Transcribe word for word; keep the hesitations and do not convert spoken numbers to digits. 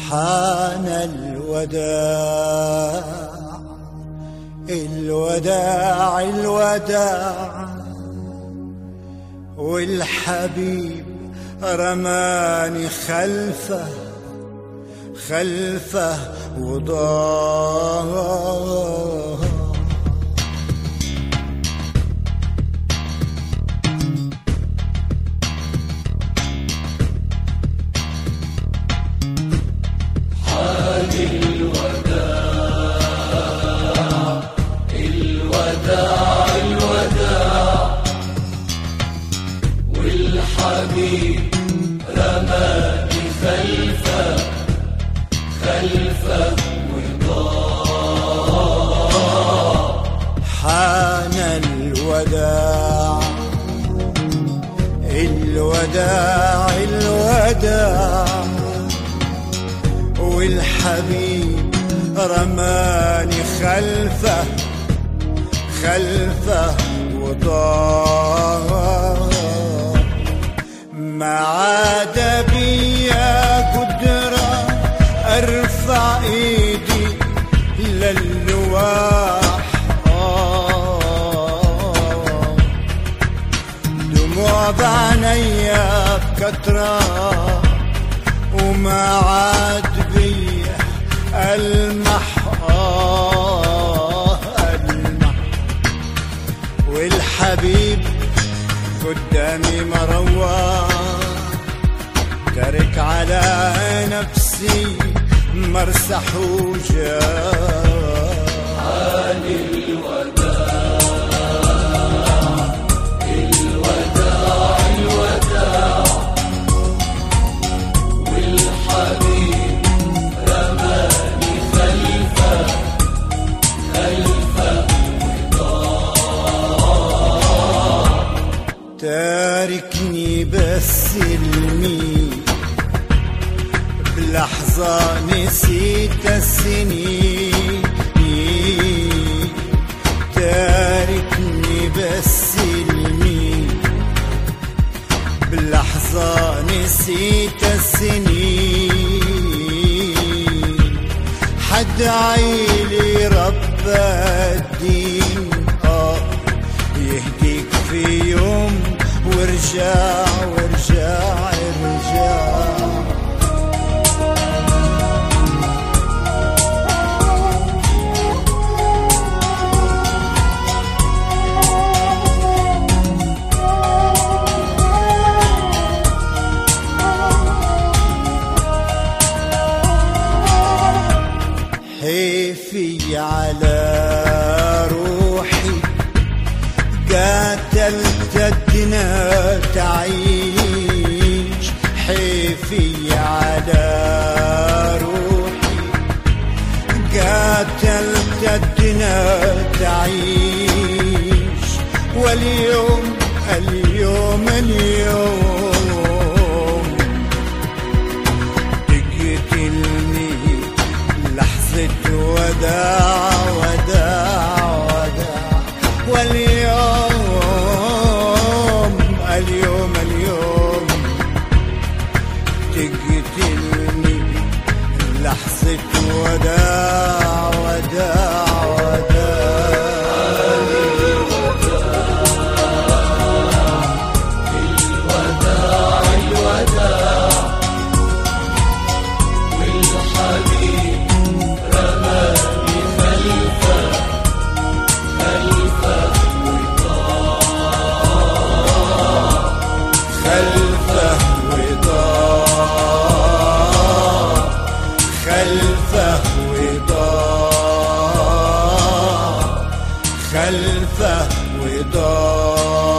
حان الوداع الوداع الوداع، والحبيب رماني خلفه خلفه وضاع. والحبيب رماني خلفه خلفه وضاع. حان الوداع الوداع الوداع، والحبيب رماني خلفه خلفه وضاع. ما عاد بيا قدرة ارفع ايدي للواح، دموع بعينيا بكترة وما عاد بيا المح المح، والحبيب قدامي مروى ترك على نفسي مرسح وجاه. حان الوداع الوداع الوداع، والحبيب رماني خلفه خلفه وضاع. تاركني بس المين بلحظة نسيت السنين، تاركني بس المين بلحظة نسيت السنين. حد عيلي رب الدين آه يهديك في يوم وارجع وارجع ارجع. حيفي على روحي قاتلت الدنا تعيش، حيفي على روحي قاتلت الدنا تعيش. واليوم اليوم اليوم تقتلني لحظة وداع وداع وداع. واليوم اليوم اليوم تقتلني لحظة وداع وداع وداع. الوداع الوداع، والحبيب رماني خلفه خلفه وضاع. خلفه وضاع خلفه وضاع خلفه وضاع.